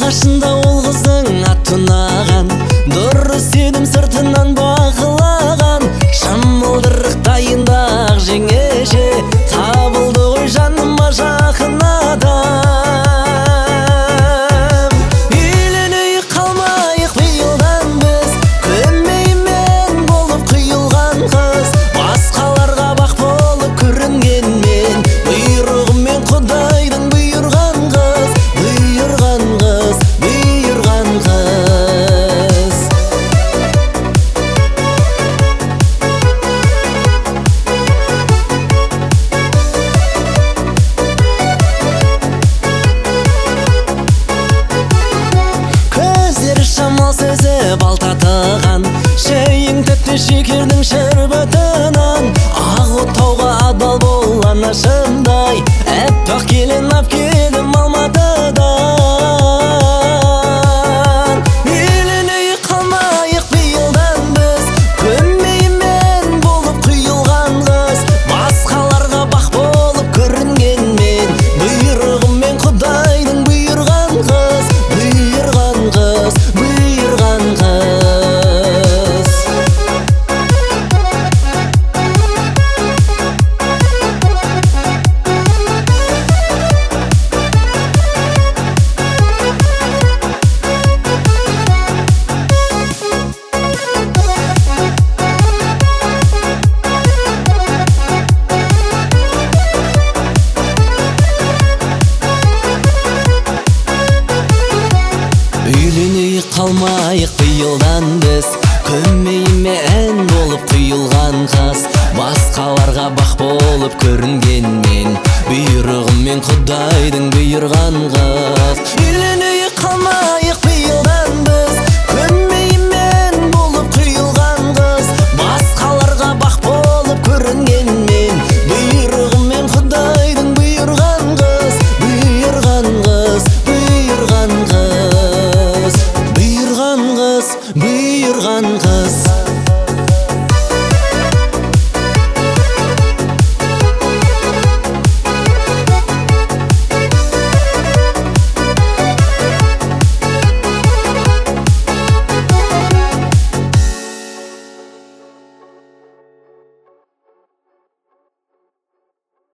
Башында ол қыздың аты ұнаған, дұрыс сенім сыртынан бақылаған. Шамылдырық дайындақ жеңеше, табылды ғой жаныма жақын адам. Үйленейік қалмайық биылдан біз, көмеймен болып құйылған қыз. Басқаларға бақ болып көрінгенмен, бұйрығымен Құдайдың бұйырған қыз. Бұйырған қыз, бұйырған қыз. Көздері шамал сөзі балтатыған, шейін тәтті шекердің шәрбатынан. Ақ отауға адал бол анашымдай, әппақ келін ап келім Алматыдан. Үйленейік қалмайық биылдан біз, көмеймен болып құйылған қыз. Басқаларға бақ болып көрінгенмен, бұйрығымен Құдайдың бұйырған қыз. Бұйырған қыз, бұйырған қыз. Үйленейік қалмайық биылдан біз, көмейіме ән болып құйылған қыз. Басқаларға бақ болып көрінгенмен, бұйрығымен Құдайдың бұйырған қыз.